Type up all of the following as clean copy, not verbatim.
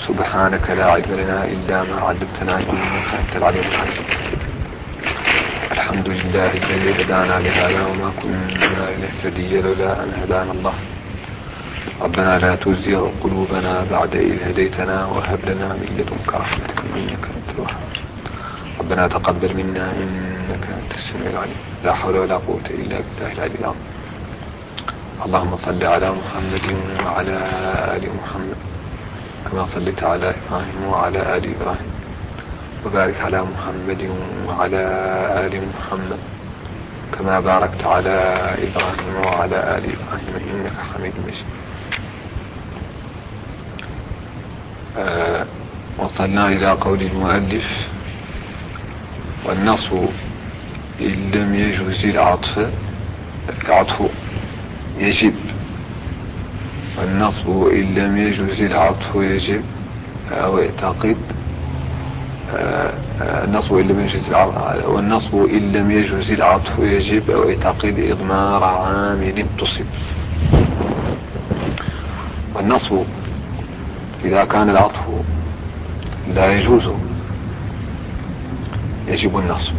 سبحانك لا علم لنا إلا ما علمتنا إنك أنت العليم الحكيم. الحمد لله الذي هدانا لهذا وما كنا لنهتدي لولا أن هدانا الله. ربنا لا تزغ قلوبنا بعد إذ هديتنا وهب لنا من لدنك رحمة إنك أنت الوهاب. ربنا تقبل منا إنك أنت السميع العليم. لا حول ولا قوة إلا بالله العلي العظيم. اللهم صل على محمد وعلى آل محمد كما صليت على إبراهيم وعلى آل إبراهيم، وبارك على محمد وعلى آل محمد كما باركت على إبراهيم وعلى آل إبراهيم إنك حميد مجيد. وصلنا إلى قول المؤلف: والنصب إن لم يجوز العطف يجب. والنصب إن لم يجوز العطف يجب أو اعتقد والنصب إن لم يجوز العطف يجب أو اعتقد إضمار عامل تصب. والنصب إذا كان العطف لا يجوز يجب النصب،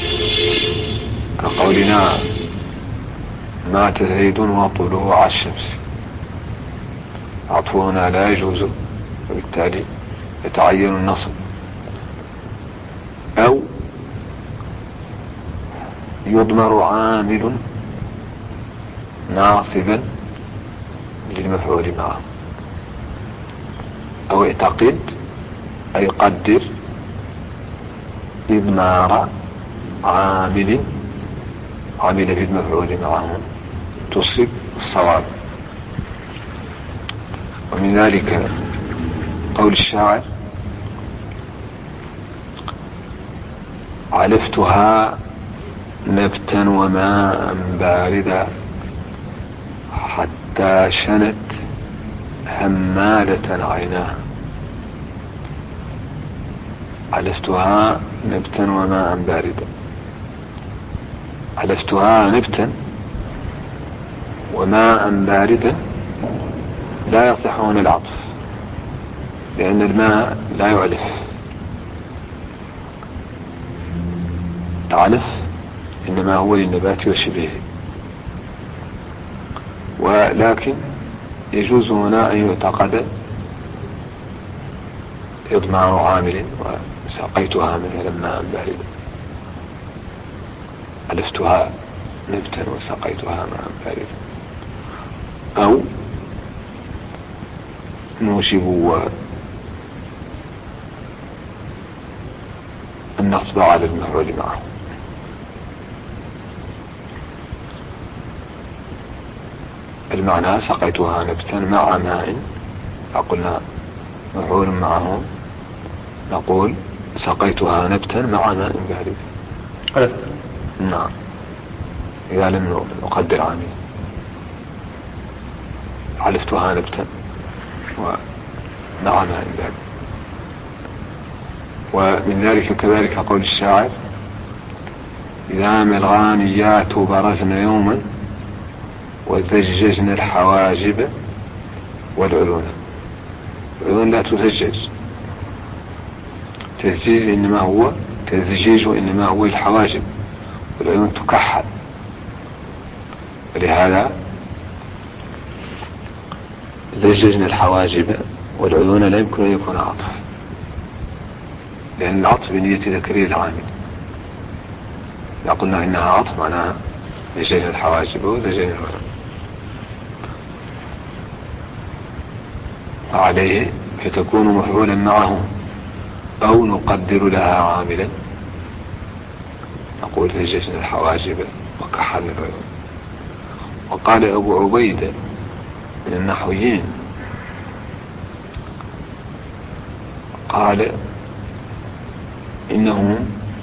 كقولنا مات زيد وطلوع الشمس. العطف هنا لا يجوز وبالتالي يتعين النصب. أو يضمر عامل ناصبا للمفعول معه، أو اعتقد أي قدر إضمار عامل في المفعول معه تصب الصواب. ومن ذلك قول الشاعر: علفتها نبتا وماء باردا حتى شنت همالة عيناها. علفتها نبتا وماء باردا. علفتها نبتا وماء باردا لا يصح هنا العطف، لأن الماء لا يعلف. العلف إنما هو للنبات وشبهه، ولكن يجوز هنا أن يعتقد إضمار عامل. وسقيتها مثلا ماء باردا، علفتها نبتا وسقيتها ماء باردا. أو نوشب النصب على المفعول معه. المعنى سقيتها نبتا مع ماء، فقلنا مفعول معه، نقول سقيتها نبتا مع ماء بارد. نعم، إذا لم نقدر عامل. علفتها نبتا ومع ماء بارد. ومن ذلك كذلك قول الشاعر: إذا ما الغانيات برزن يوما وزججن الحواجب والعيون. العيون لا تزجج، تزجيج إنما هو الحواجب، والعيون تكحل. ولهذا زججن الحواجب والعيون لا يمكن أن يكون عطف، لأن العطف بنية تكرير العامل. إذا قلنا إنها عطف معناها زججن الحواجب وزججن العيون، فعليه فتكون مفعولا معه، أو نقدر لها عاملا، نقول زججن الحواجب وكحلنا العيون. وقال أبو عبيدة من النحويين، قال إنه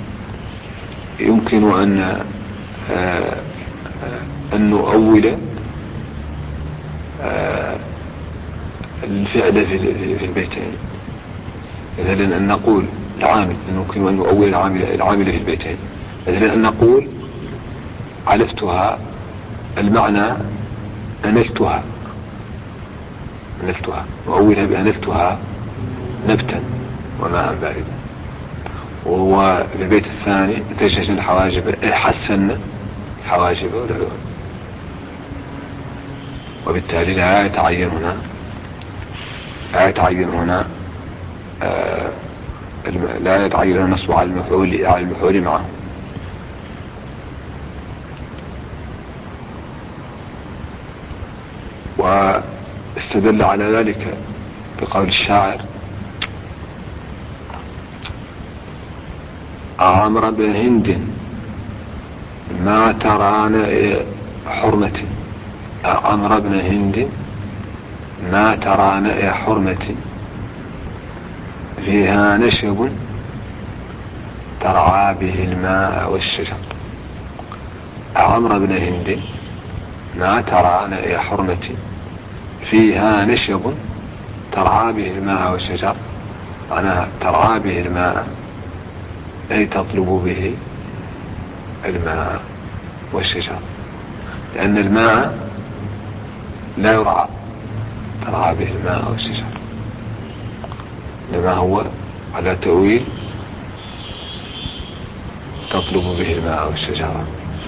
يمكن أن نؤول الفعل في البيتين. مثلا أن نقول العامل، يمكن أن نؤول العامل في البيتين. مثلا أن نقول علفتها، المعنى أنلتها، نؤولها بأنلتها نبتا وماء باردا. وهو في البيت الثاني ثلجنا الحواجب حسن الحواجب والعيون، وبالتالي لا يتعين هنا لا يتعين النصب على المفعول معه. واستدل على ذلك بقول الشاعر: عمرو بن هند ما تران حرمة، عمرو بن هند ما تران حرمة فيها نشب ترعى به الماء والشجر. عمرو بن هند ما تران حرمة فيها نشب ترعى به الماء والشجر، معناها ترعى به الماء أي تطلب به الماء والشجر، لأن الماء لا يرعى، ترعى به الماء والشجر، لما هو على تأويل تطلب به الماء والشجر.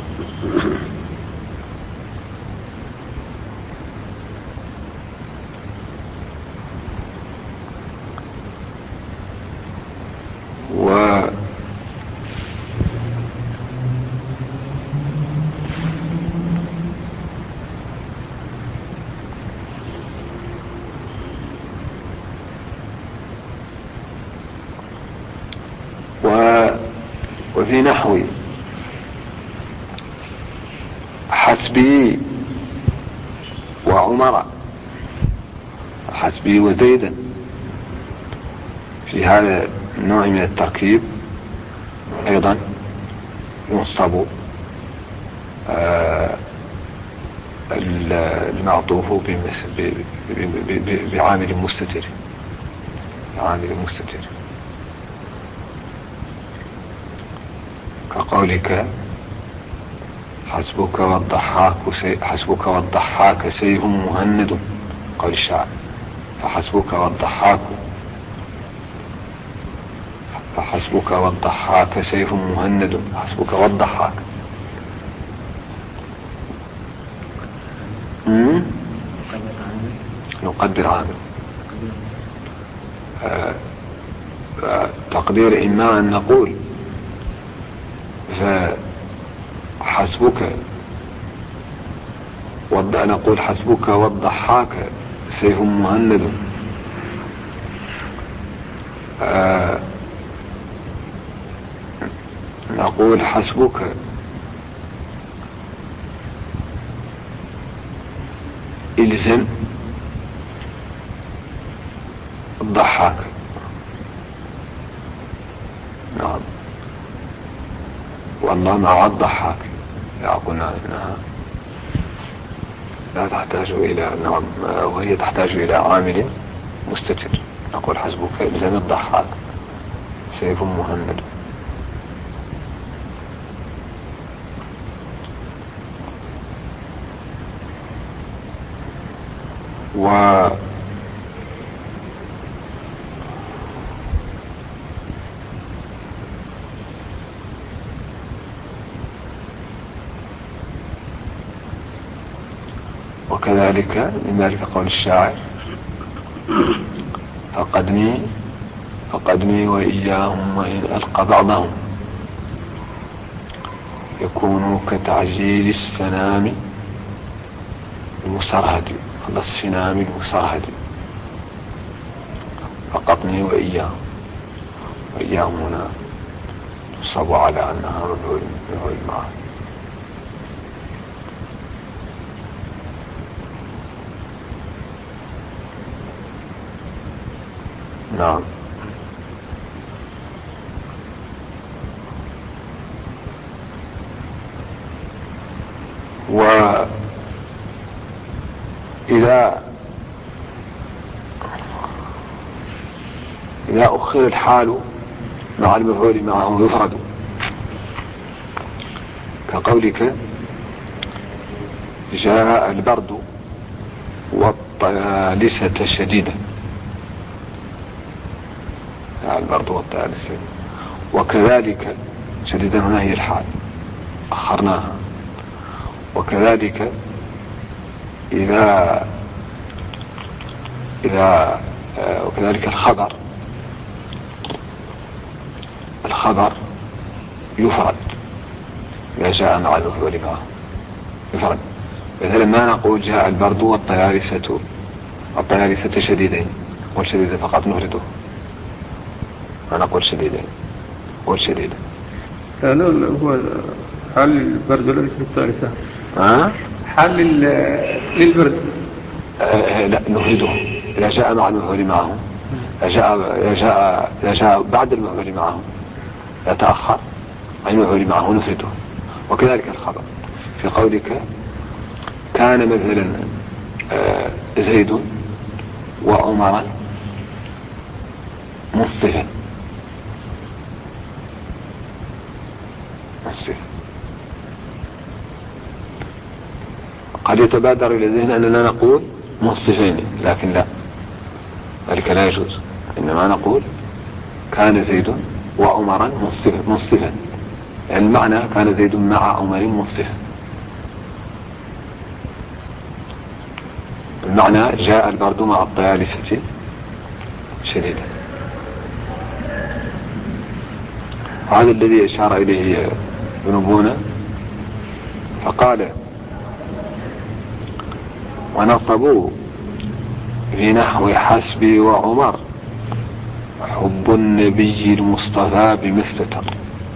وفي نحو حسبي وعمر حسبي وزيدا، في هذا النوع من التركيب أيضا ينصب المعطوف بعامل مستتر، كقولك: حسبك والضحاك سيف مهند، قول الشاعر: فحسبك والضحاك سيف مهند. حسبك والضحاك نقدر عامل تقدير إما أن نقول نقول حسبك والضحاك سيف مهند، نقول حسبك إلزم الضحاك. نعم، والله مع الضحاك يقولنا إنها لا تحتاج إلى نعم، وهي تحتاج إلى عامل مستتر. نقول حسبك إلزم الضحاك سيف مهند. وكذلك من ذلك قول الشاعر: فقدني وإياهم وإن ألقى بعضهم يكونوا كتعجيل السنام المسرهد. السنام المسرهد. فقدني وإياهم هنا تصب على أنها مفعول معه. نعم. وإذا أخر الحال مع المفعول معه يفرد، كقولك: جاء البرد والطيالسة شديدا. جاء البرد والطيالسة. وكذلك شديدا هنا هي الحال أخرناها. وكذلك وكذلك الخبر يفرد إذا جاء مع المفعول معه يفرد. مثلا ما نقول جاء البرد والطيالسة شديدين، قل شديدة فقط نفرده، ما نقول شديدين، قل شديدة. لا هو حال البرد وليس الطيالسة. حال للبرد لا نفرده إذا جاء مع المفعول معه. إذا جاء بعد المفعول معه يتأخر عن المفعول معه نفرده. وكذلك الخبر في قولك كان مثلا زيد وعمر منصفا، قد يتبادر إلى الذهن أننا نقول منصفين، لكن لا، ذلك لا يجوز. إنما نقول كان زيد وعمرا منصفا، يعني المعنى كان زيد مع عمر منصفا، المعنى جاء البرد مع الطيالسة شديدا. هذا الذي أشار إليه ابن بونة فقال ونصبوا في نحو حسبي وعمر حب النبي المصطفى بمستتر.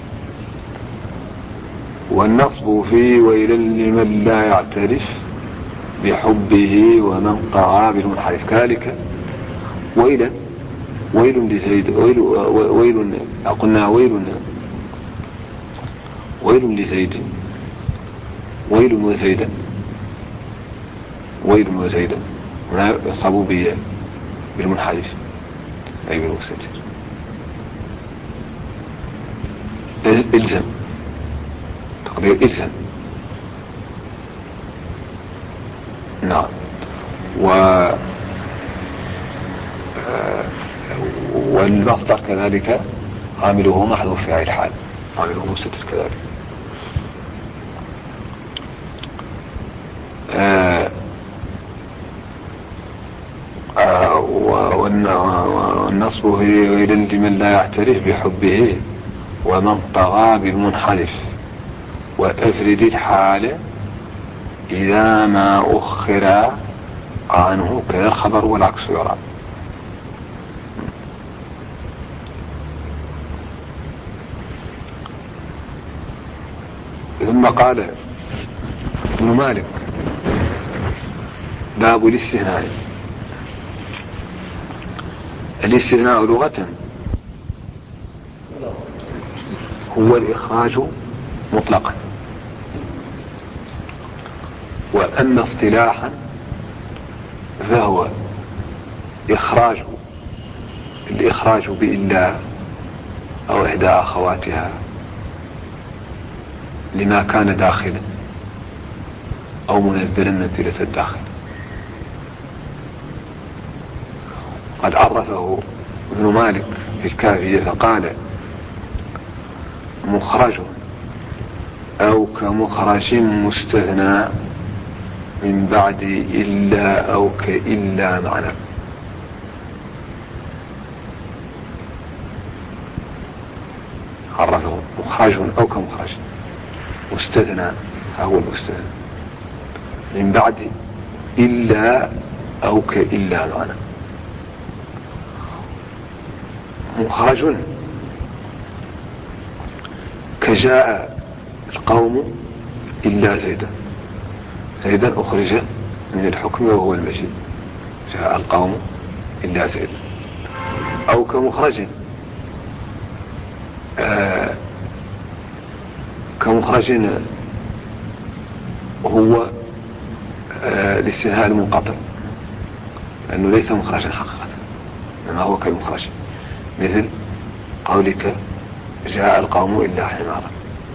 والنصب في ويل لمن لا يعترف بحبه ومن طغى بالمنحرف. كذلك ويل لزيد، ويل قلنا ويل لزيد، ويل وزيدا هنا يصابوا بالمنحرف أي بالمستتر. إلزم تقدير إلزم. نعم. والمصدر كذلك عامله محذوف في الحال، عامله مستتر كذلك. والنصب في ويل لمن لا يعترف بحبه ومن طغى بالمنحرف. وأفرد الحال إذا ما أخر عنه كذا الخبر والعكس يرى. ثم قال ابن مالك باب الاستثناء. الاستثناء لغة هو الإخراج مطلقا، وأما اصطلاحا فهو الإخراج بإلا أو إحدى أخواتها لما كان داخلا أو منزلا منزلة الداخل. قد عرفه ابن مالك في الكافية فقال مخرج أو كمخرج مستثنى من بعد إلا أو كإلا معنى. عرفه مخرج أو كمخرج مستثنى، هو المستثنى من بعد إلا أو كإلا معنى. مخرج كجاء القوم إلا زيدا أخرج من الحكم وهو المجيء، جاء القوم إلا زيدا. أو كمخرج هو الاستثناء المنقطع، لأنه ليس مخرجا حقيقة إنما هو كالمخرج، مثل قولك جاء القوم إلا حمارا.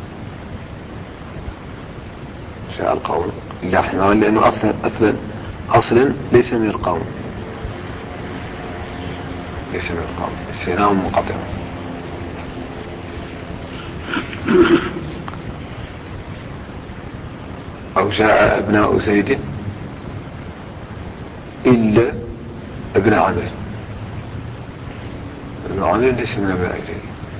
جاء القوم إلا حمارا لأنه أصلا ليس من القوم، ليس من القول، استثناء منقطع. أو جاء أبناء زيد إلا ابن عامر، ابن عامر ليس من أبناء زيد.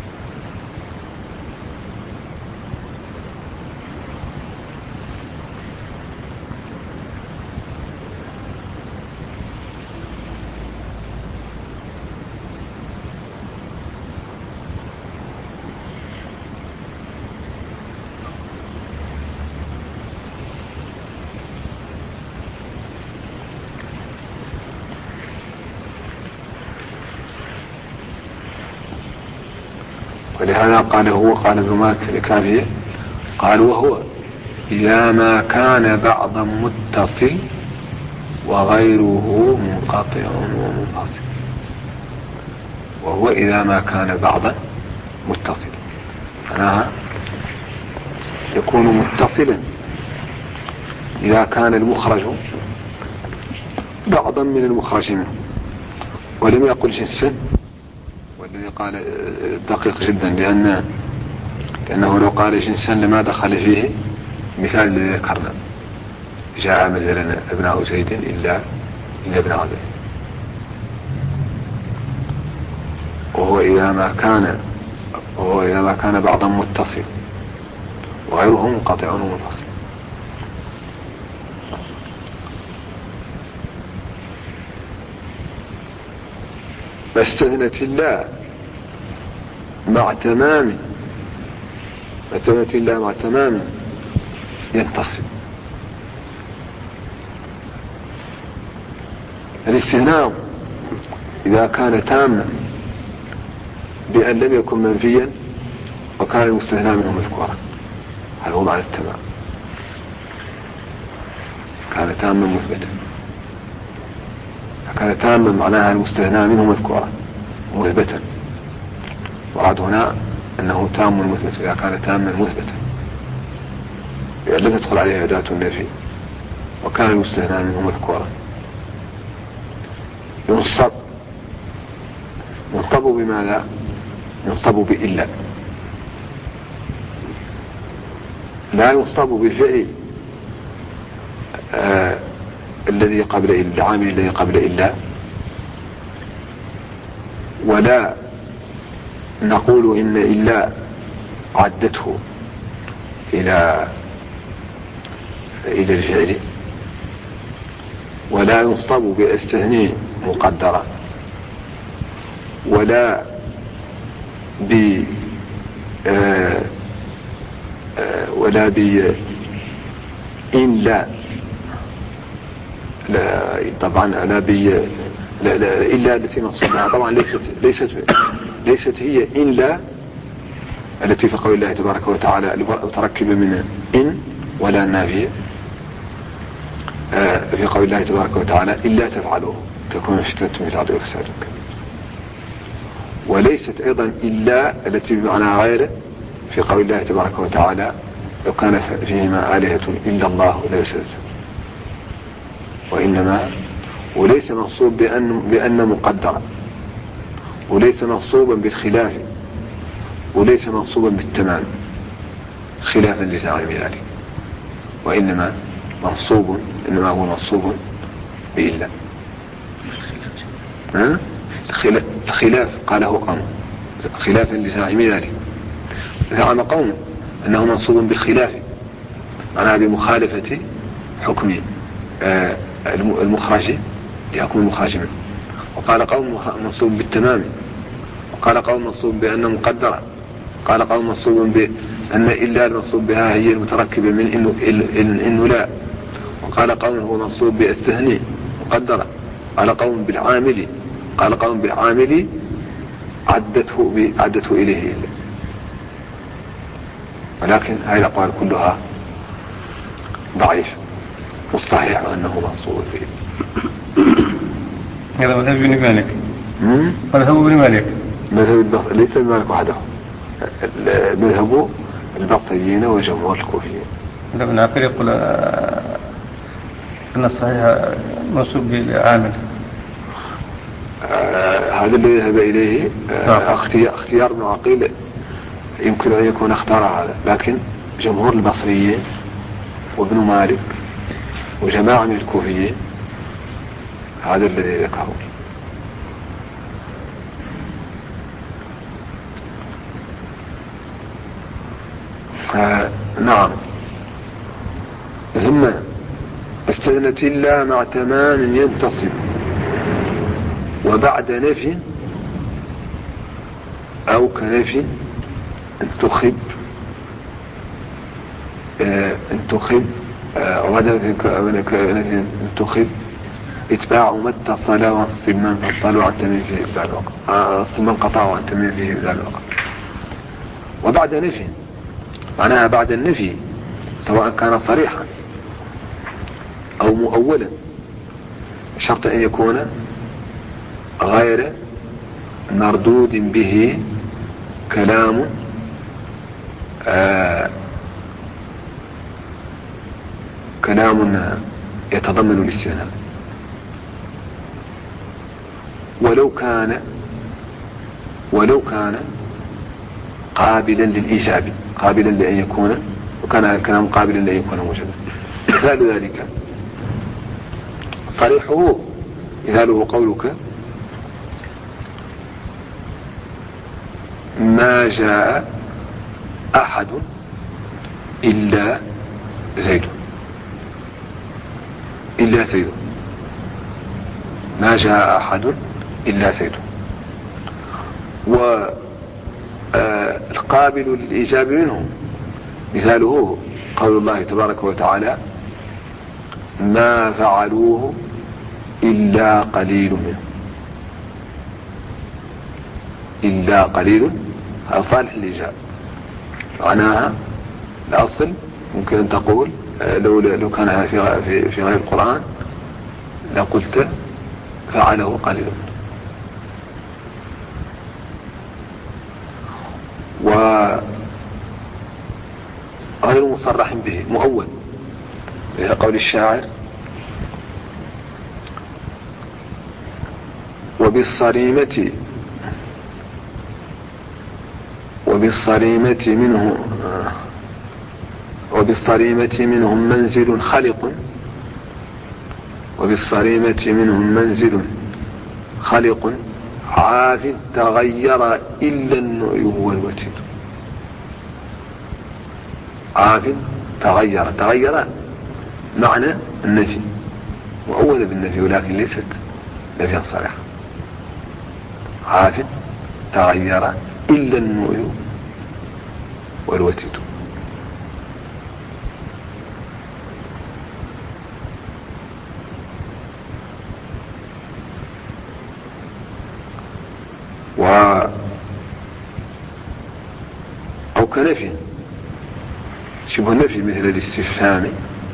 ولهذا قال هو، قال ابن مالك في الكافية، قال وهو إذا ما كان بعضا متصل وغيره منقطع ومنفصل. وهو إذا ما كان بعضا متصل، معناها يكون متصلا إذا كان المخرج بعضا من المخرج منه ولم يقل جنسا، والذي قال دقيق جدا، لأنه لو قال جنسا لما دخل فيه مثال الذي ذكرنا، جاء مثلا ابناء زيد إلا ابن عامر. وهو إذا ما كان بعضا متصل وغيره منقطع ومنفصل. ما استثنت الله مع تمام ينتصب. الاستثناء إذا كان تاما بأن لم يكن منفيا وكان المستثنى منه مذكورا، هذا هو معنى التمام. كان تاما مثبتا، كان تاما معناها المستثنى منه مذكورا مثبتا. وراد هنا أنه تام مثبت إذا كان تاما مثبتا، لأن لم تدخل عليه أداة النفي وكان المستثنى منه مذكورا. ينصب بماذا؟ ينصب بإلا، لا ينصب بالفعل الذي قبل إلا، العامل الذي قبل إلا، ولا نقول إن إلا عدته إلى الفعل، ولا ينصب باستثناء مقدرة، ولا إن لا طبعا لا إلا التي نصبها طبعا ليست هي إن لا التي في قول الله تبارك وتعالى متركبة من إن ولا نافية. في قول الله تبارك وتعالى إلا تفعلوا تكون فتنة في الأرض وفساد. وليست أيضا إلا التي بمعنى غيره في قول الله تبارك وتعالى لو كان فيهما آلهة إلا الله لفسدتا. وإنما وليس منصوب بأن مقدرا، وليس منصوبا بالخلاف، وليس منصوبا بالتمام خلافا لزعيم ذلك، وإنما هو منصوب بإلا. الخلاف قاله قوم خلافا لزعيم ذلك. زعم قوم أنه منصوب بالخلاف معناها بمخالفة حكم المخرج لحكم المخرج منه. وقال قوم منصوب بالتمام، وقال قوم منصوب بأنه مقدرة، قال قوم منصوب بأن إلا المنصوب بها هي المتركبة من إنه لا، وقال قوم هو منصوب باستثناء مقدرة، قال قوم بالعامل، قال قوم بالعامل عدته إليه إلا. ولكن هذه الأقوال كلها ضعيف مصطحح أنه منصوب فيه. هذا مذهب ابن مالك. مذهب ابن مالك ليس ابن مالك وحده، مذهب البصريين وجمهور الكوفيين. ابن عقيل يقول أن الصحيح منصوب بالعامل. هذا اللي يذهب إليه اختيار ابن عقيل يمكن أن يكون اختار هذا، لكن جمهور البصريين وابن مالك وجماعة من الكوفيين هذا الذي ذكروا. نعم. ثم استثنت الله مع تمام ينتصب وبعد نفي أو كنفي انتخب غدا في انتخب اتباع ما اتصل وانصب من فصل وعن تميم فيه ابدال الوقت، انصب من قطع وعن تميم فيه ابدال الوقت. وبعد نفي معناها بعد النفي سواء كان صريحا او مؤولا شرط ان يكون غير مردود به كلام كلام يتضمن الاستثناء، ولو كان قابلا للإيجاب، قابلا لأن يكون، وكان الكلام قابلا لأن يكون موجودا. مثال ذلك صريحه مثاله قولك ما جاء أحد إلا زيد، إلا زيد، ما جاء أحد إلا زيد. والقابل للإيجاب منه مثاله قول الله تبارك وتعالى ما فعلوه إلا قليل منه، إلا قليل صالح الإيجاب. معناها الأصل ممكن أن تقول لو كان في غير القرآن لقلت فعله قليل. وغير مصرح به مؤول قول الشاعر وبالصريمة منهم منزل خلق، وبالصريمة منهم منزل خلق عاف تغير إلا النؤي والوتد. عاف تغير معنى النفي مؤولة بالنفي ولكن ليست نفيا صريحا. عاف تغير إلا النؤي والوتد. أو كنفي شبه نفي مثل الاستفهام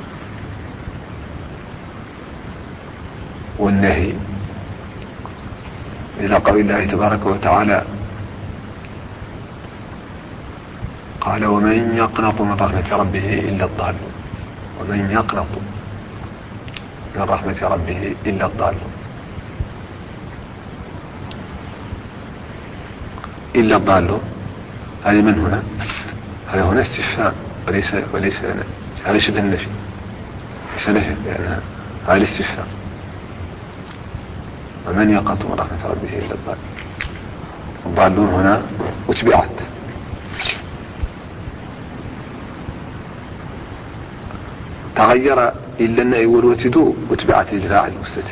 والنهي إلى قول الله تبارك وتعالى قال ومن يقنط من رحمة ربه إلا الضالون، ومن يقنط من رحمة ربه إلا الضالون. إلا الضالون هذه من هنا؟ هذا هنا استفهام وليس هذا شبه النفي، ليس نفي لأن هذا الاستفهام. ومن يقنط من رحمة ربه إلا الضالون. الضالون هنا أتبعت تغير إلا النأي والوتد أتبعت الفاعل المستتر،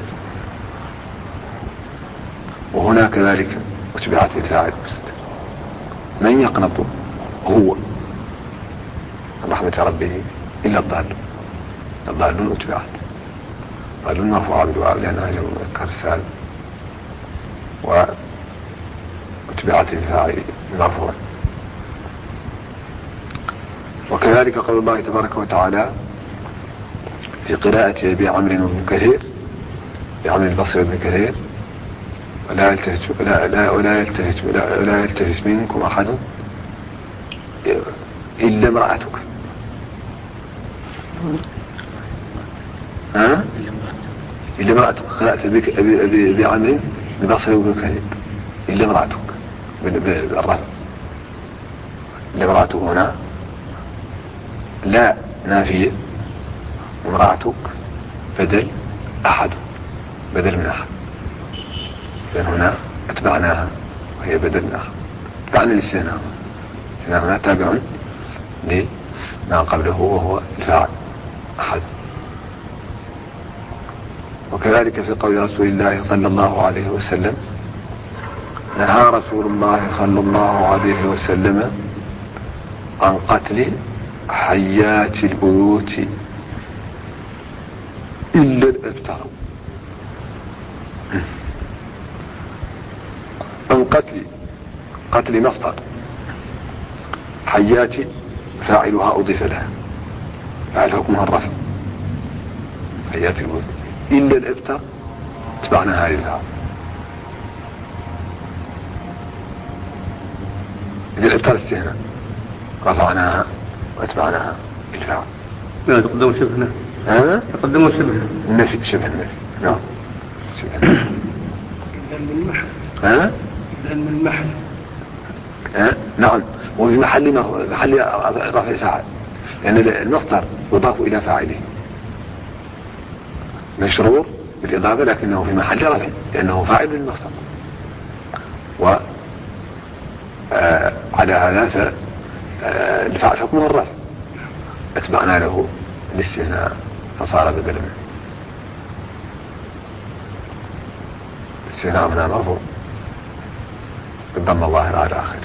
وهنا كذلك أتبعت الفاعل المستتر. من يقنط هو من رحمة ربه إلا الضالون. الضالون أتبعت، الضالون مرفوعة بالواو لأنها جمع مذكر سالم، وأتبعت الفاعل مرفوع. وكذلك قول الله تبارك وتعالى في قراءة أبي عمرو بن كثير بعمر البصري بن كثير ولا يلتفت منكم أحد إلا امرأتك. إلا امرأتك قراءة أبي عمرو البصري بن كثير إلا امرأتك بالرفع. إلا امرأتك هنا لا نافية، امرأتك بدل أحد، بدل من أحد، لأن هنا أتبعناها وهي بدل من أحد. تعني الاستثناء هنا تابع لما قبله وهو الفاعل أحد. وكذلك في قول رسول الله صلى الله عليه وسلم: نهى رسول الله صلى الله عليه وسلم عن قتل حيات البيوت إلا الإبتار. عن قتل مصدر، حيات فاعلها أضيف لها، فاعل حكمها الرفع، حيات البيوت إلا الإبتار تبعناها للفاعل. إذا الإبتار استثناء رفعناها واتبعناها بالفاعل. لا تقدم شبهنا. تقدم شبهنا. النفي، شبه النفي. نعم شبه النفي. من المحل. من المحل. نعم، وفي محل رفع فاعل، لأن المصدر يضاف إلى فاعله، مشرور بالإضافة لكنه في محل رفع لأنه فاعل للمصدر. وعلى هذا الفاعل حكمه الرفع، اتبعنا له الاستثناء فصار بدلا منه. الاستثناء منها مرفوع بالضم الظاهر على آخره.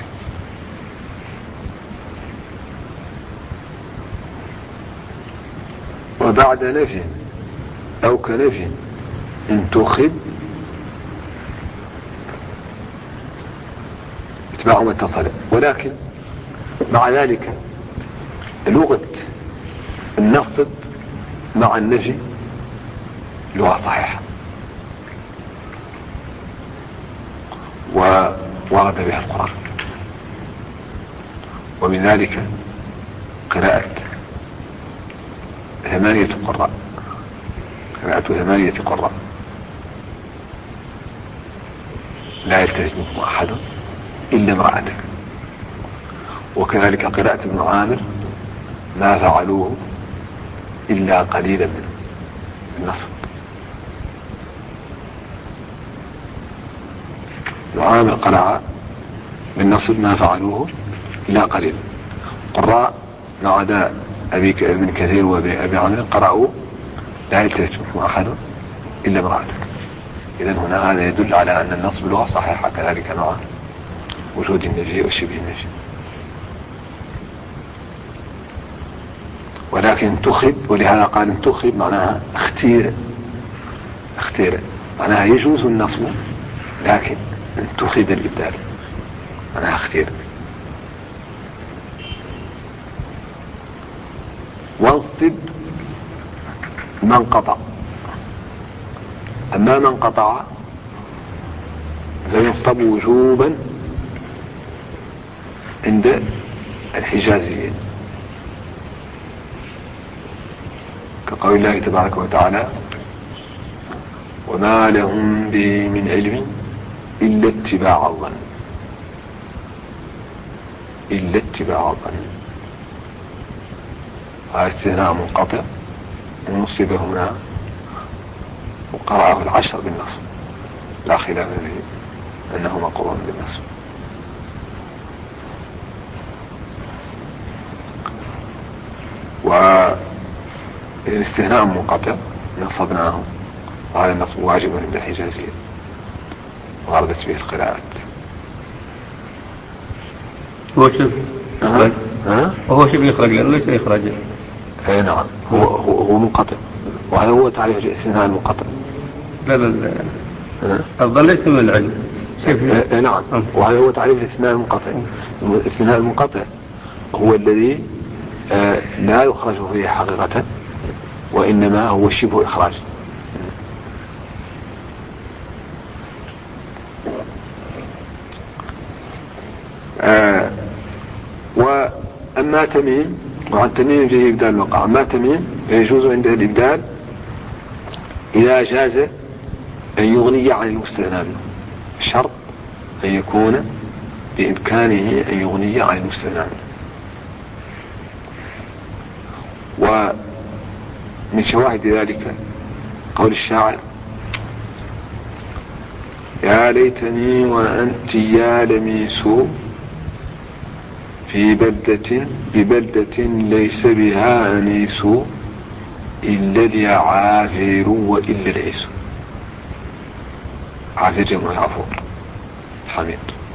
وبعد نفي أو كنفي إن تخب اتباع ما اتصل. ولكن مع ذلك لغة النصب مع النفي لغة صحيحة، وورد بها القرآن. ومن ذلك قراءة 8 قراء، قراءة 8 قراء: لا يلتفت منكم أحد إلا امرأتك. وكذلك قراءة ابن عامر: ما فعلوه إلا قليلا منه، النصب. ابن عامر قرأ بالنصب: ما فعلوه إلا قليلا. قراء ما عدا ابن كثير وابي عامر قرأوا: لا يلتفت منكم أحد إلا امرأتك. إذن هنا هذا يدل على أن النصب لغة صحيحة، كذلك مع وجود النفي وشبه النفي. ولكن تخب، ولهذا قال ان تخب معناها اختير، معناها يجوز النصب لكن ان تخب الإبدال معناها اختير. وانصب من قطع، أما من قطع فينصب وجوبا عند الحجازيين، كقول الله تبارك وتعالى: وما لهم به من علم إلا اتباع الظن، إلا اتباع الظن. هذا استثناء منقطع ونصب هنا، وقرأه 10 بالنصب لا خلاف فيه أنه مقرون بالنصب. والاستثناء منقطع نصبناه، وهذا النصب واجب عند الحجازية وردت به القراءات. هو شبه إخراج، وهو شبه إخراج لأنه ليس إخراجا. اي نعم، هو منقطع، وهذا هو تعريف الاستثناء المنقطع. لا أفضل ليس من العلم. نعم، وهذا هو تعريف الاستثناء المنقطع. الاستثناء المنقطع هو الذي لا يخرج فيه حقيقة، وإنما هو شبه إخراج. وأما تميم، وعن تميم يجي إبدال الوقع. أما تميم يجوز عنده الإبدال إذا جاز أن يغني عن المستثنى منه. الشرط أن يكون بإمكانه أن يغني عن المستغنى عنه. ومن شواهد ذلك قول الشاعر: يا ليتني وأنت يا لميس في ببلدة ليس بها أنيس إلا اليعافر وإلا العيس. عافر جمع عفور حميد.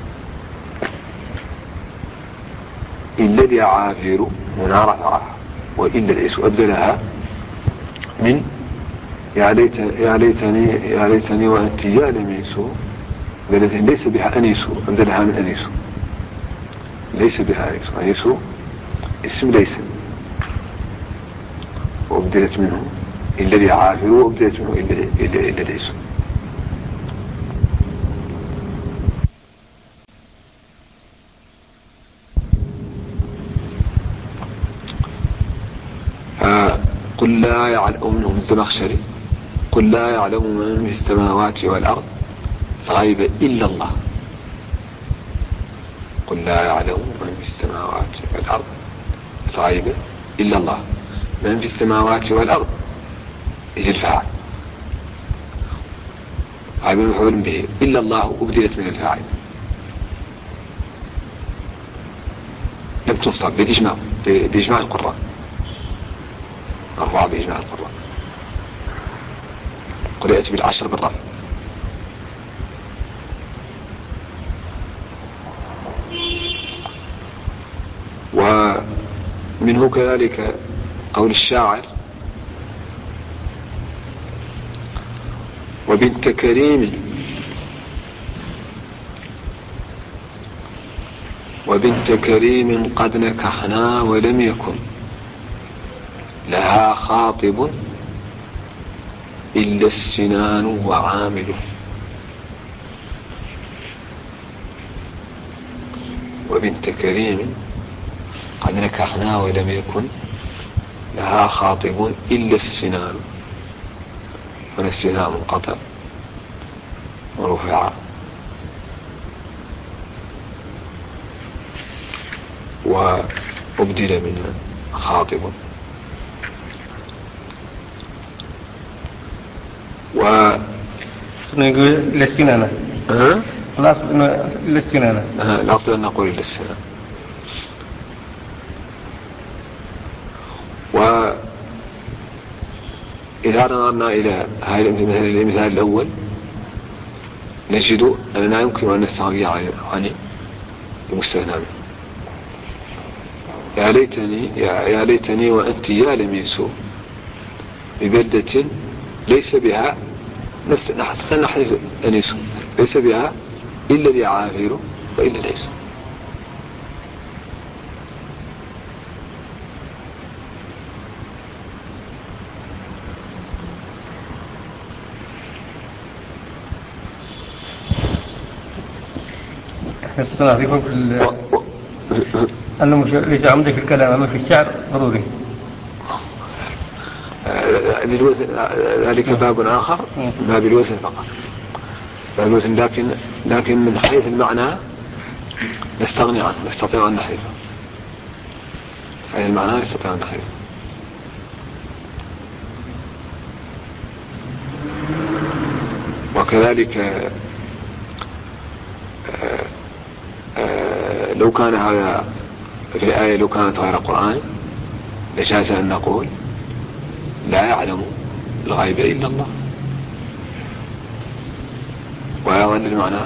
إلا اليعافر هنا رفعها، وإلا العيس أبدلها من يا ليتني وأنت يا لميس بلدة ليس بها أنيس، أبدلها من أنيس. ليس بها أنيس، أنيس اسم ليس، وأبدلت منه إلا اليعافر وأبدلت منه إلا العيس. قل لا يعلم منهم الزمخشري: قل لا يعلم من في السماوات والأرض الغيب إلا الله. قل لا يعلم من في السماوات والأرض الغيب إلا الله. من في السماوات والأرض إلى الفاعل، غيب مفعول به، إلا الله أبدلت من الفاعل، لم تنصب بإجماع القراء، مرفوعة بإجماع القراء، قرأت بالعشر بالرفع. ومنه كذلك قول الشاعر: وبنت كريم قد نكحنا ولم يكن لها خاطب إلا السنان وعامله. وبنت كريم قد نكحنا ولم يكن لها خاطب إلا السنان، من السنان منقطع ورفع، وأبدل منها خاطب. نقول إلا السنانة. الأصل إنه إلا السنانة. الأصل أن نقول إلا السنانة. وإذا نظرنا إلى هذا المثال الأول نجد أننا يمكن أن نستغني عن المستغنى منه. يا ليتني وأنت يا لميس ببلدة ليس بها نحن أنيس، ليس بها إلا اليعافر وإلا العيس. الصلاة يكون أنه ليس عمدك في الكلام، أما في الشعر ضروري. ذلك باب آخر، باب الوزن فقط، باب الوزن، لكن من حيث المعنى نستغني عنه، نستطيع أن نحذفه. حيث المعنى نستطيع أن نحذفه. وكذلك لو كان هذا في الآية لو كانت غير قرآن لجاز أن نقول لا يعلم الغيب إلا الله، ويظل المعنى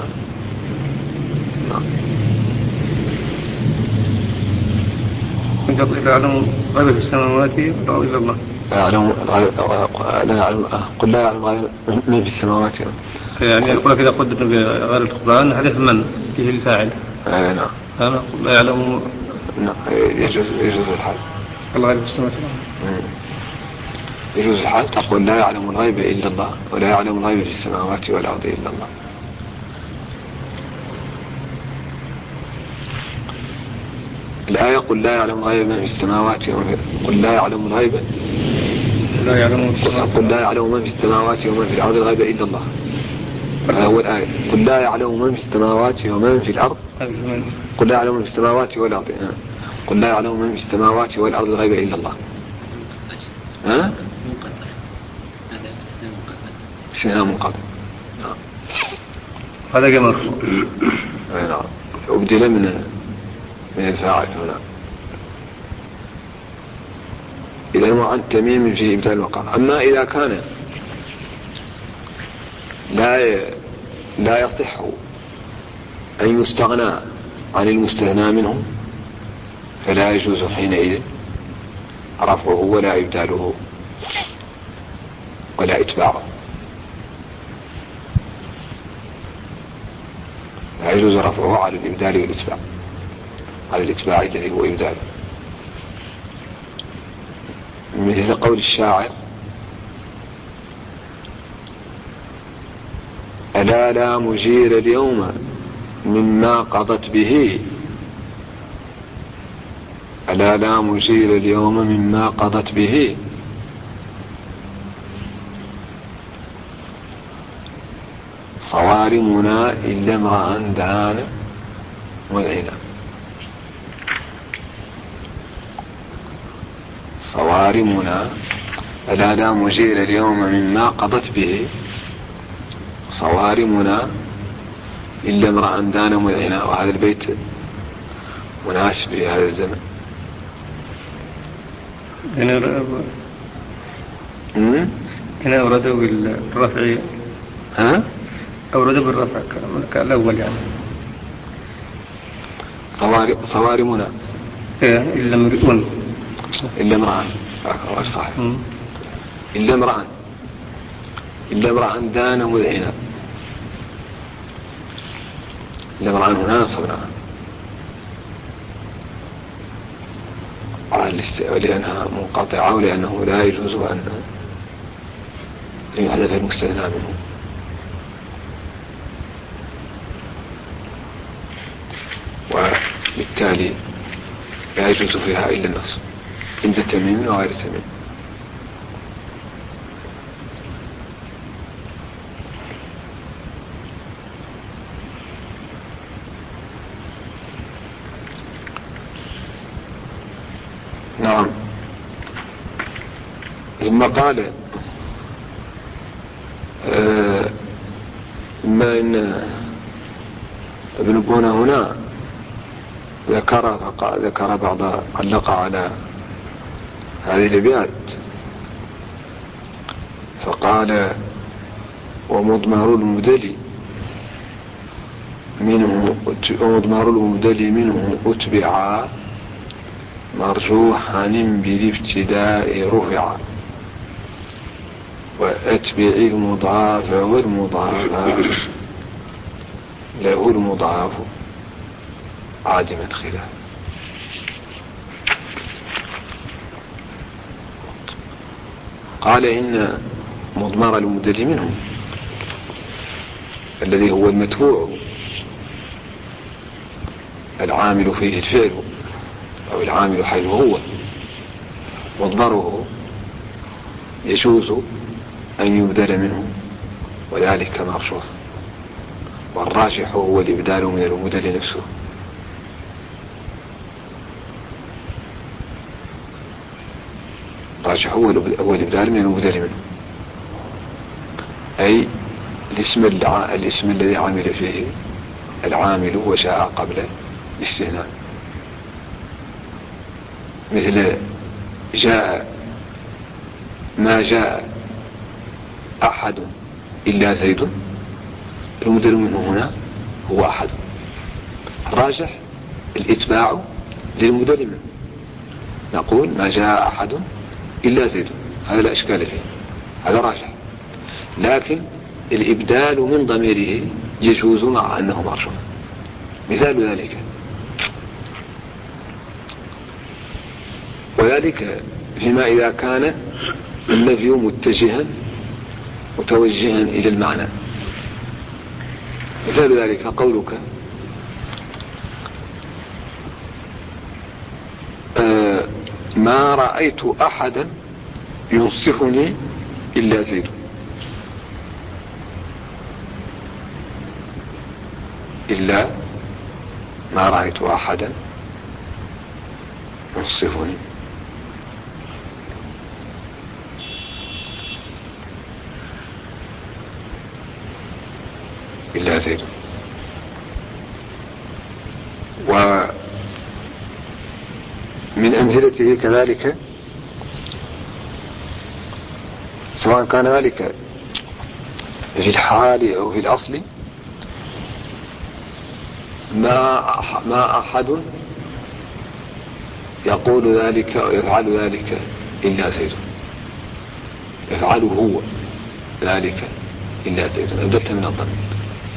لا يعلم غيب في السماوات والأرض إلا الله. قل لا يعلم غيب من في السماوات. يعني يقول إذا قدر بغير القرآن حدث من فيه الفاعل. نعم. أنا لا يعلم. نعم يجوز الحال. الغيب في السماوات. يجوز الحال تقول لا يعلم الغيب إلا الله، ولا يعلم الغيب في السماوات والأرض إلا الله. الآية قل لا يعلم الغيب من في السماوات، قل لا يعلم الغيب، قل لا يعلم من في السماوات ومن في الأرض الغيب إلا الله. هذا هو أول آية قل لا يعلم من في السماوات ومن في الأرض قل لا يعلم من في السماوات والأرض قل لا يعلم من في السماوات والأرض الغيب إلا الله. ها؟ استثناء منقطع. هذا جمع مرفوع. نعم. أبدل من الفاعل هنا. إذا هو عن تميم في إبدال الوقع. أما إذا كان لا يصح أن يستغنى عن المستثنى منه فلا يجوز حينئذ رفعه ولا إبداله ولا إتباعه. لا يجوز رفعه على الإبدال والإتباع، على الإتباع الذي هو إبداله، مثل قول الشاعر ألا لا مجير اليوم مما قضت به، ألا لا مجير اليوم مما قضت به صوارمنا إلا امرأ دان مذعنا. صوارمنا ألا لا مجير اليوم مما قضت به صوارمنا إلا امرأ دان مذعنا. وهذا البيت مناسب في هذا الزمن. هنا أوردوا بالرفع. ها؟ أوردوا بالرفع كالأول يعني. صوارمنا إلا امرئ. إلا امرأ صح. إلا امرأ دان مذعنا. إلا امرأ هنا نصبنا لأنها منقطعة ولأنه لا يجوز أن يحدث المستثنى منه. وبالتالي لا يجوز فيها إلا النصب عند تميم وغير تميم. نعم. ثم قال ثم إن ابن بونة هنا ذكر بعض علق على هذه الأبيات فقال ومضمر المبدل منه أتبع مرجوحا بالابتداء رفع وأتبع المضاف والمضاف له المضاف عادما خلاف. قال إن مضمر المبدل منه الذي هو المتبوع العامل فيه الفعل أو العامل حيث هو مضمره يجوز أن يبدل منه وذلك مرجوح، والراجح هو الإبدال من المبدل نفسه. الراجح هو الإبدال من المبدل منه، أي الاسم الذي عمل فيه العامل وجاء قبل الاستثناء، مثل ما جاء أحد إلا زيد، المبدل منه هنا هو أحد. الراجح الإتباع للمبدل منه، نقول ما جاء أحد إلا زيد، هذا لا إشكال فيه، هذا راجح. لكن الإبدال من ضميره يجوز مع أنه مرجوح. مثال ذلك وذلك فيما إذا كان النفي متوجها إلى المعنى. مثال ذلك قولك ما رأيت أحدا ينصفني إلا زيد. إلا ما رأيت أحدا ينصفني إلا زيد. ومن أمثلته كذلك سواء كان ذلك في الحال أو في الأصل ما أحد يقول ذلك أو يفعل ذلك إلا زيد، يفعله هو ذلك إلا زيد، أبدلت من الضمير.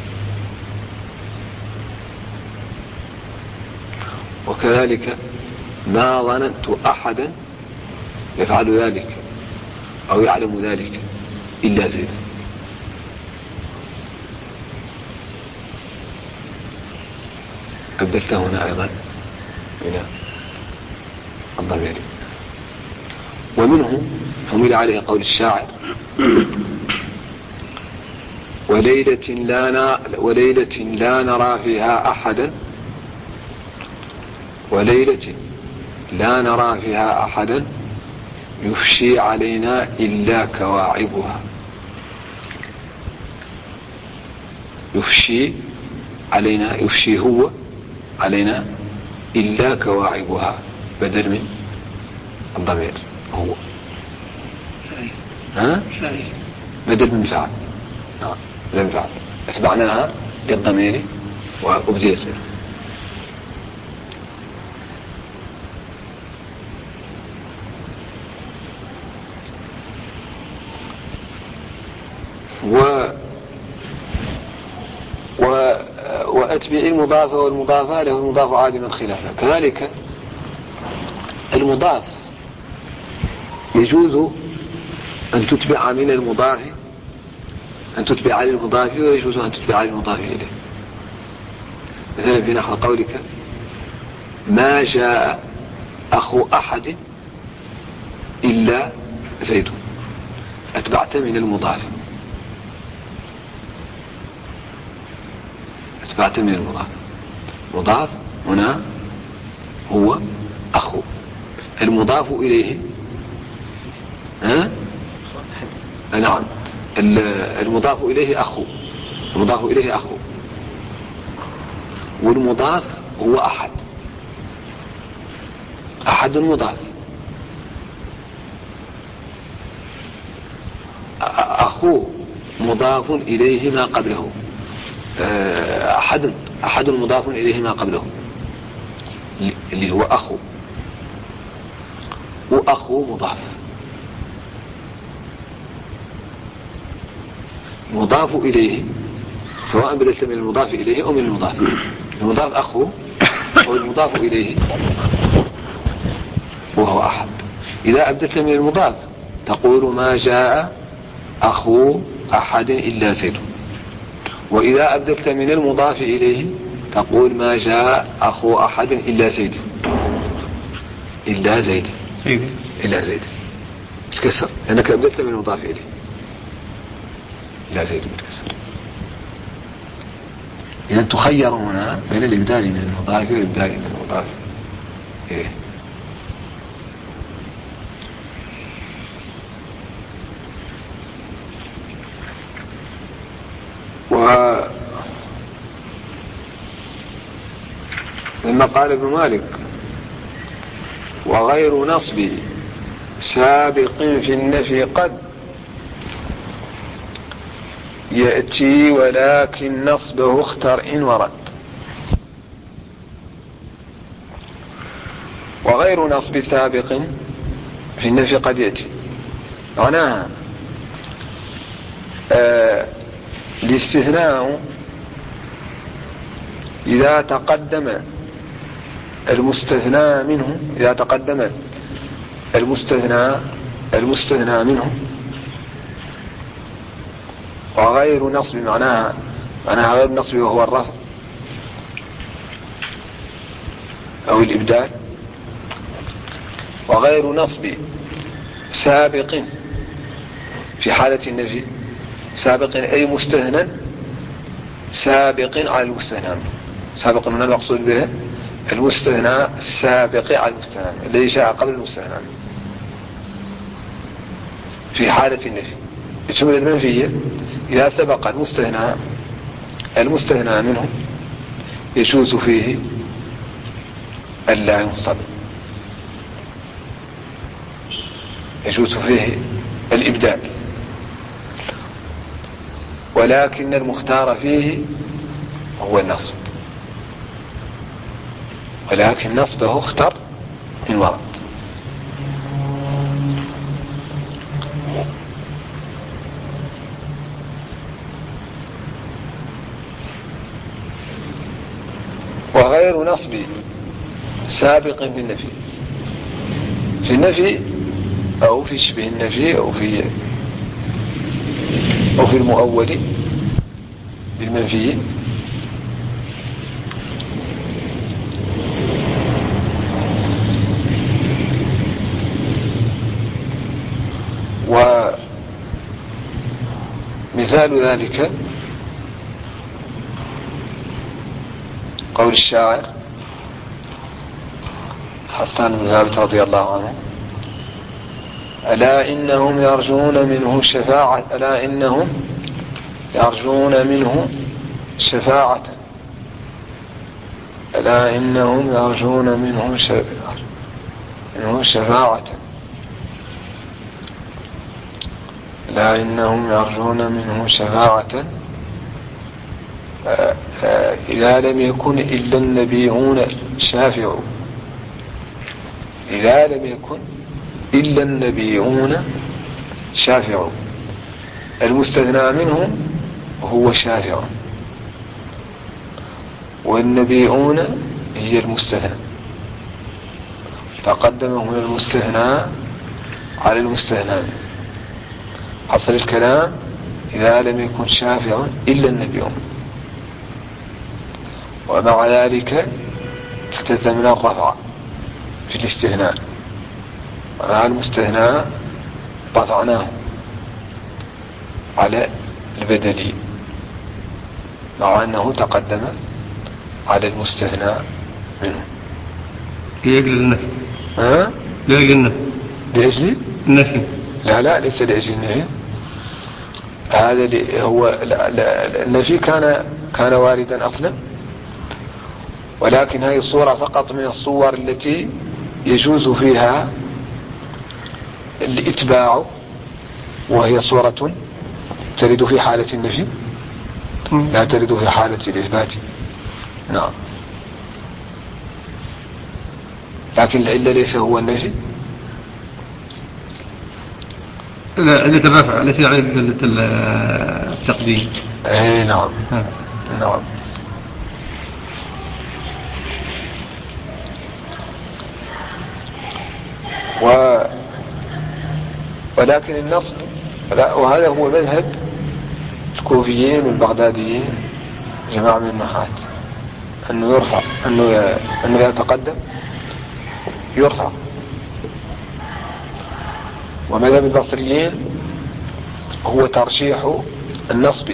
وكذلك ما ظننت أحدا يفعل ذلك أو يعلم ذلك إلا زيد. أبدلت هنا أيضا من الضمير. ومنه حمل عليه قول الشاعر: وليلة لا نرى فيها أحدا، وليلة لا نرى فيها أحدا يفشي علينا إلا كواعبها. يفشي علينا، يفشي هو علينا إلا كواعبها، بدل من الضمير هو، بدل من فعل. نعم بدل من فعل، أتبعناها للضمير وأبدلت منه. وأتبع المضاف والمضاف له المضاف عادما خلافه. كذلك المضاف يجوز أن تتبع من المضاف، أن تتبع على المضاف، ويجوز أن تتبع على المضاف إليه. مثلا في نحو قولك: ما جاء أخو أحد إلا زيد، أتبعت من المضاف، أتبعت من المضاف. مضاف هنا هو أخو، المضاف إليه نعم المضاف إليه أخو، المضاف إليه أخو، والمضاف هو أحد، أحد المضاف. أخو مضاف إليه ما قبله، أحد مضاف إليه ما قبله اللي هو أخو، وأخو مضاف. مضاف إليه سواء بدلت من المضاف إليه أو من المضاف. المضاف أخو والمضاف إليه وهو أحد. إذا أبدلت من المضاف تقول: ما جاء أخو أحد إلا زيد. وإذا أبدلت من المضاف إليه تقول: ما جاء أخو أحد إلا زيد، إلا زيد، إلا زيد تكسر لأنك أبدلت من المضاف إليه، إلا زيد متكسر. إذا تخير هنا بين الإبدال من المضاف والإبدال من المضاف إليه. لما قال ابن مالك: وغير نصب سابق في النفي قد يأتي ولكن نصبه اختر إن ورد. وغير نصب سابق في النفي قد يأتي معناها الاستثناء إذا تقدم المستثنى منه، إذا تقدم المستثنى منه. وغير نصب معناها غير نصب وهو الرفع أو الإبدال. وغير نصب سابق في حالة النفي، سابق أي مستثنى سابق على المستثنى منه. سابق من المقصود به المستثنى السابق على المستثنى منه الذي جاء قبل المستثنى منه في حالة النفي. الجملة المنفية إذا سبق المستثنى منه يجوز فيه ألا ينصب، يجوز فيه الإبدال، ولكن المختار فيه هو النصب، ولكن نصبه اختر إن ورد. وغير نصب سابق في النفي، في النفي أو في شبه النفي أو في المؤول بالمنفي ومثال ذلك قول الشاعر حسان بن ثابت رضي الله عنه: ألا إنهم يرجون منه شفاعة، ألا إنهم يرجون منه شفاعة، ألا إنهم يرجون منه شفاعة، ألا إنهم يرجون منه شفاعة إذا لم يكن إلا النبيون شافعوا، إذا لم يكن إلا النبيون شافعوا. المستثنى منهم هو شافع، والنبيون هي المستثنى، تقدم هنا المستثنى على المستثنى. أصل الكلام إذا لم يكن شافع إلا النبيون، ومع ذلك التزمنا الرفع في الاستثناء، ومع المستثنى رفعناه على البدلي مع أنه تقدم على المستثنى منه لأجل النفي. لأجل النفي. لأجل النفي. لا ليس لأجل النفي، هذا هو النفي كان واردا أصلا، ولكن هذه الصورة فقط من الصور التي يجوز فيها الإتباع، وهي صورة ترد في حالة النفي لا ترد في حالة الإثبات. نعم، لكن العلة ليس هو النفي، لا علة الرفع ليس علة التقديم. نعم. نعم. ولكن النصب وهذا هو مذهب الكوفيين والبغداديين جماعة من النحاة، أنه يرفع، أنه يتقدم يرفع. ومذهب البصريين هو ترشيح النصب،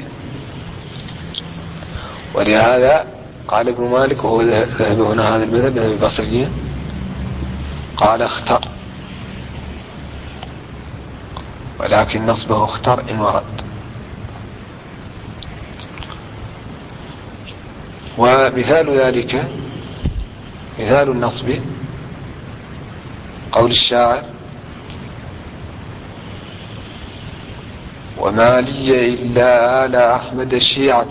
ولهذا قال ابن مالك وهو ذهب هنا هذا المذهب مذهب البصريين، قال اختر، ولكن نصبه اختر إن ورد. ومثال ذلك مثال النصب قول الشاعر: وما لي إلا آل أحمد شيعة،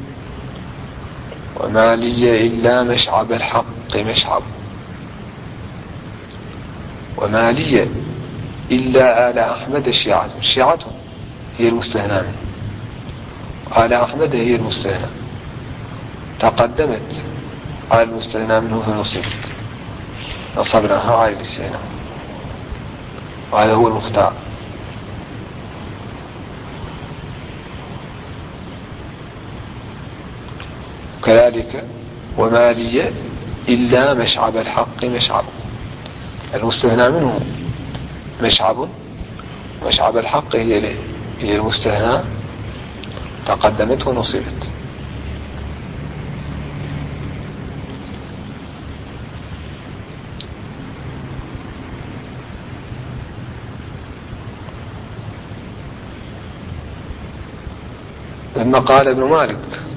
وما لي إلا مشعب الحق مشعب. وما لي إلا آل أحمد شيعة، شيعة هي المستثنى منه، آل أحمد هي المستثنى، تقدمت على المستثنى منه فنصبت، نصبناها على الاستثناء، وهذا هو المختار. كذلك وما لي إلا مشعب الحق مشعب، المستثنى منه مشعب، مشعب الحق هي المستثنى، تقدمت ونصبت. ثم قال ابن مالك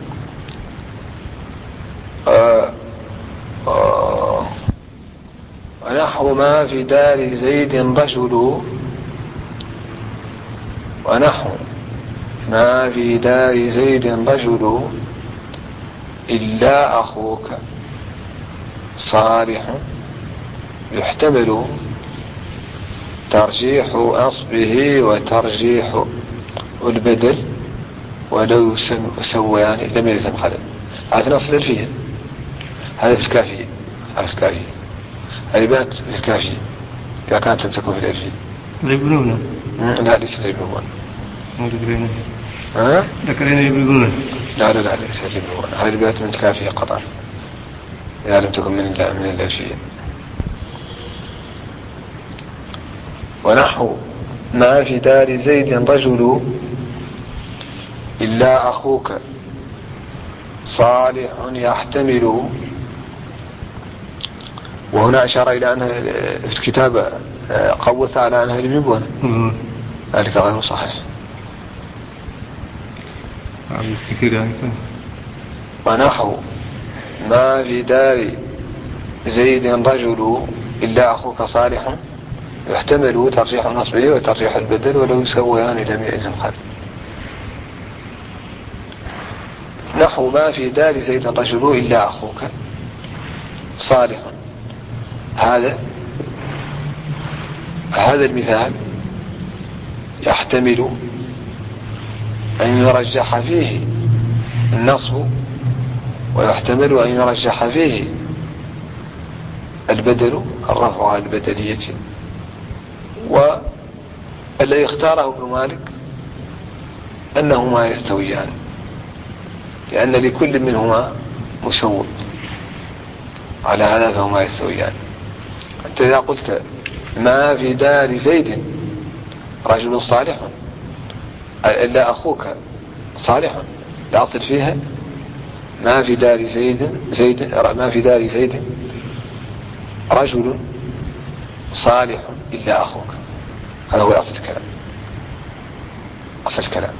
ونحو ما في دار زيد رجل، ونحو ما في دار زيد رجل إلا أخوك صالح، يحتمل ترجيح أصبه وترجيح البدل ولو يسويان لم يلزم خلل. هذا نصل الفيل، هذا في الكافية، هذا في الكافية، هذه بات في الكافية إذا كانت لم تكن في الألفية. يقولون لا ليس يقولون. ذكرين يقولون لا ليس يقولون. هذه بات من الكافية قطعا إذا لم تكن من الألفية. ونحو ما في دار زيد رجل إلا أخوك صالح يحتمل. وهنا أشار إلى أن في الكتاب قوث على أنها لم يبون، ذلك غير صحيح. ونحو ما في دار زيد رجل إلا أخوك صالح يحتمل ترجيح نصبه وترجيح البدل ولو يسويان لم يلزم خلل. نحو ما في دار زيد رجل إلا أخوك صالح، هذا المثال يحتمل أن يرجح فيه النصب ويحتمل أن يرجح فيه البدل الرفع على البدلية. والذي اختاره ابن مالك أنهما يستويان لأن لكل منهما مسوق، على هذا فهما يستويان. أنت إذا قلت ما في دار زيد رجل صالح إلا أخوك صالح، الأصل فيها ما في دار ما في دار زيد رجل صالح إلا أخوك، هذا هو أصل الكلام. أصل الكلام.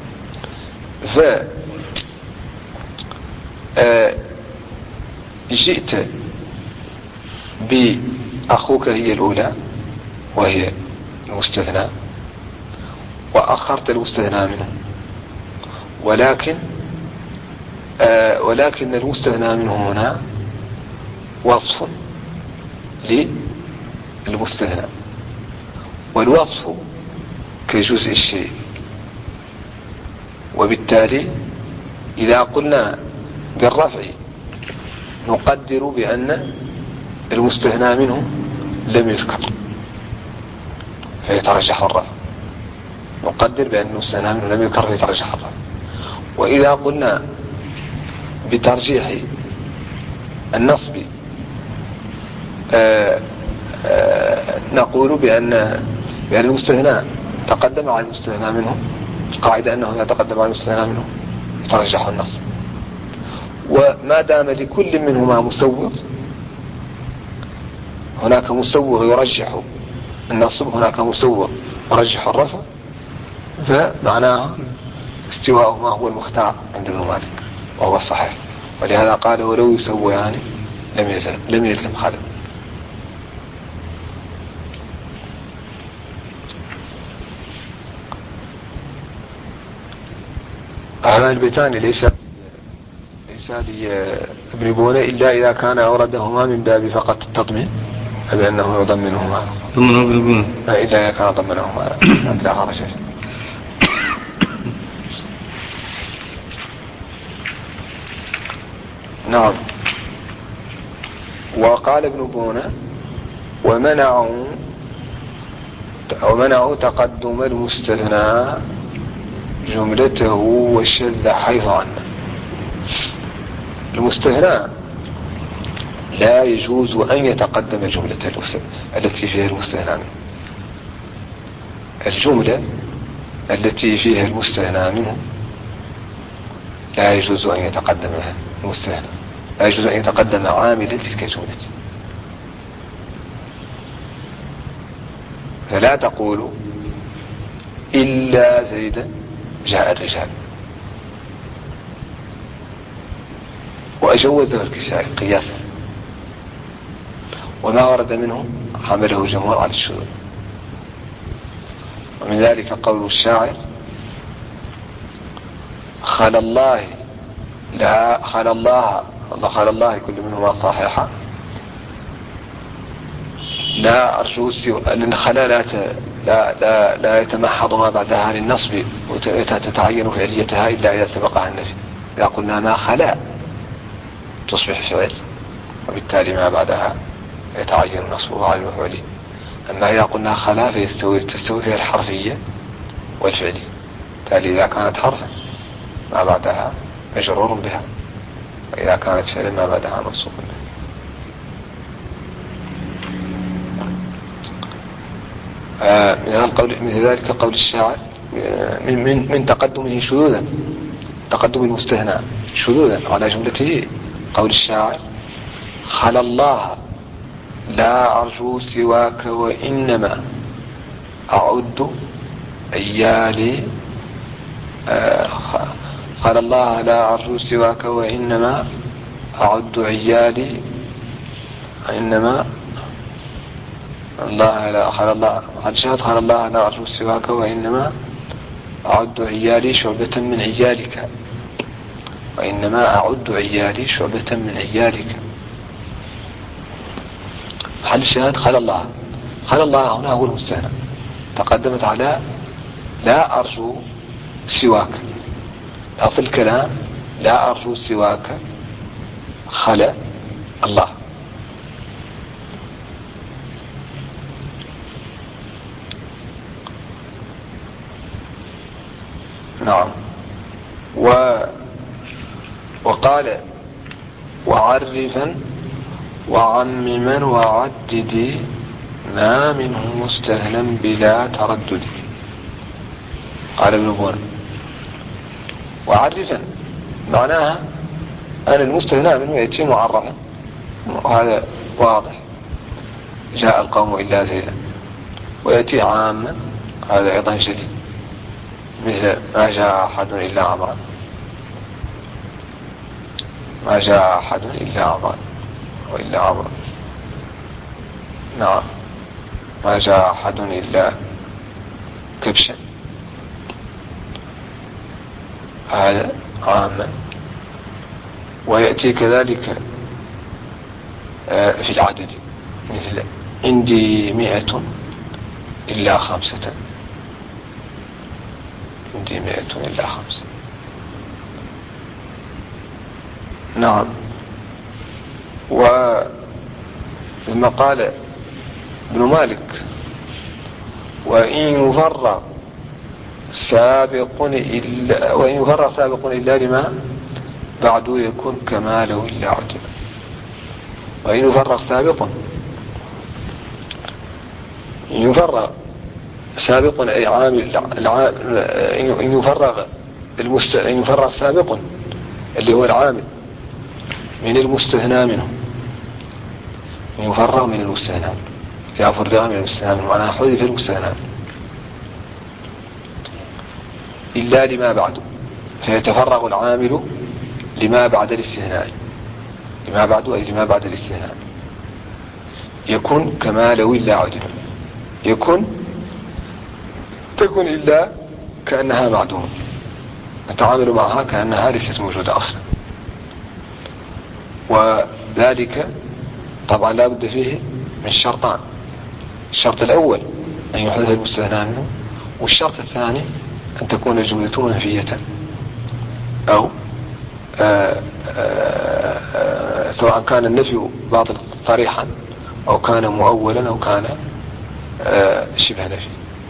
جئت بأخوك هي الأولى وهي المستثنى، وأخرت المستثنى منه، ولكن المستثنى منه هنا وصف للمستثنى، والوصف كجزء الشيء. وبالتالي إذا قلنا بالرفع نقدر بأن المستثنى منه لم يذكر فيترجح الرفع، نقدر بأن المستثنى منه لم يذكر فيترجح الرفع. وإذا قلنا بترجيح النصب نقول بأن المستثنى تقدم على المستثنى منه، القاعدة أنه إذا تقدم على المستثنى منه يترجح النصب. وما دام لكل منهما مسوغ، هناك مسوغ يرجح النصب، هناك مسوغ يرجح الرفع، فمعناه استواءهما هو المختار عند ابن مالك وهو الصحيح. ولهذا قال ولو يسويان لم يلزم خلل. هذا البيتان ليس لابن بونة إلا إذا كان أوردهما من باب فقط التضمين، بأنه يضمنهما إلا إذا كان ضمنهما لا حرج فيه. نعم. وقال ابن بونة ومنعوا تقدم المستثنى جملته والشذ حيث عنه. المستثنى لا يجوز أن يتقدم الجملة التي فيها المستثنى منه. الجملة التي فيها المستثنى منه لا يجوز أن يتقدمها المستثنى، لا يجوز أن يتقدم عامل تلك الجملة. فلا تقول إلا زيدا جاء الرجال، وجوزه الكسائي قياسا، وما ورد منه حمله الجمهور على الشذوذ. ومن ذلك قول الشاعر: خل الله كل منهما صحيحا لا أرجو سوى لأن خلا لا يتمحض ما بعدها للنصب وتتعين فعليتها إلا إذا سبقها النفي. إذا قلنا ما خلا تصبح فعل، وبالتالي ما بعدها يتعين نصبه على المفعول. أما إذا قلنا خلا تستوي فيها الحرفية والفعلية، بالتالي إذا كانت حرفا ما بعدها مجرور بها، وإذا كانت فعلا ما بعدها منصوب بها. من ذلك قول الشاعر من تقدمه شذوذا، تقدم المستهنى شذوذا على جملته، قول الشاعر: خل الله لا أرجو سواك وإنما أعد عيالي. خل الله لا أرجو سواك وإنما أعد عيالي. إنما الله لا خل الله لا أرجو سواك وإنما أعد عيالي شعبة من عيالك. وإنما أعد عيالي شعبة من عيالك. حل الشاهد خل الله هنا هو المستهنى، تقدمت على لا أرجو سواك. أصل الكلام لا أرجو سواك خل الله. نعم. وقال: وعرفا وعمما وعددي ما منه مستهلا بلا تردد. قال ابن بون: وعرفا معناها أن المستهنى منه يأتي معرفا، وهذا واضح، جاء القوم إلا زيدا. ويأتي عاما، هذا أيضا جلي، مثل ما جاء أحد إلا عمرا، ما جاء أحد إلا عمرا وإلا عمرا. نعم. ما جاء أحد إلا كبشا، هذا عاما. ويأتي كذلك في العدد، مثل عندي 100 إلا 5، عندي 100 إلا 5. نعم. ولما قال ابن مالك: وإن يفرغ سابق إلا لما بعد يكون كماله إلا عجب. وإن يفرغ سابق أي عامل، إن يفرغ سابق اللي هو العامل من المستهنى منه، يفرغ من المستهنى، يفرغ من المستهنى منه معناها حذف المستهنى إلا لما بعده، فيتفرغ العامل لما بعد الاستثناء، لما بعده أي لما بعد الاستثناء. يكون كما لو إلا عدم، تكون إلا كأنها معدومة، نتعامل معها كأنها ليست موجودة أصلا. وذلك طبعا لا بد فيه من شرطان: الشرط الأول أن يحدث المستثنى منه، والشرط الثاني أن تكون الجملة منفية، أو سواء كان النفي باطل صريحا أو كان مؤولا أو كان شبه نفي.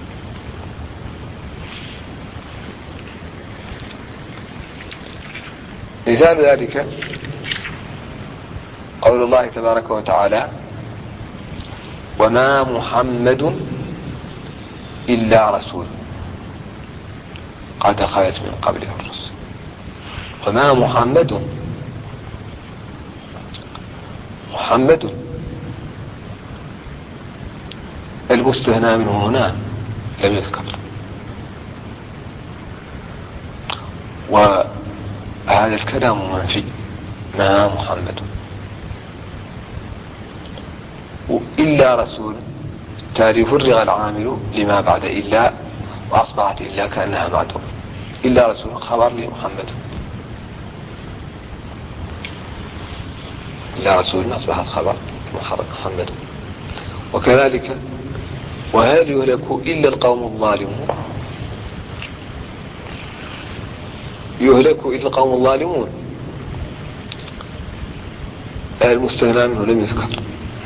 مثال ذلك قول الله تبارك وتعالى: وما محمد إلا رسول قد خلت من قبله الرسل. وما محمد المستثنى منه هنا لم يذكر، وهذا الكلام منفي ما محمد. إلا رسول تالي فرغ العامل لما بعد إلا وأصبحت إلا كأنها معدوم. إلا رسول خبر لمحمد، إلا رسول أصبحت خبر محمد. وكذلك وهل يهلك إلا القوم الظالمون، يهلك إلا القوم الظالمون المستثنى منه لم يذكر.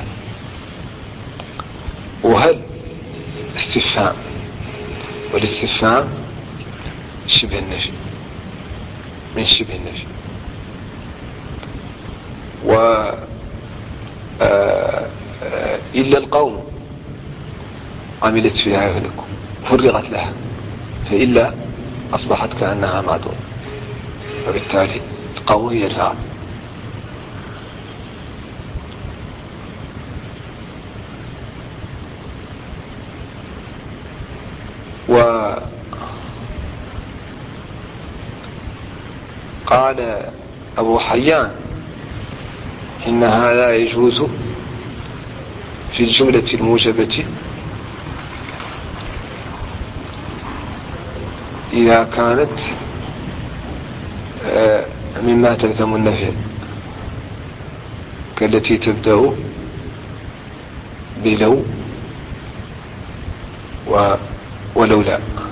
وهل استفهام، والاستفهام شبه النفي من شبه النفي. إلا القوم عملت فيها يهلك فرغت لها، فإلا أصبحت كأنها معدوم، وبالتالي القوم هي الفاعل. وقال أبو حيان إن هذا يجوز في الجملة الموجبة إذا كانت مما تلزم النفي كالتي تبدأ بلو ولولا.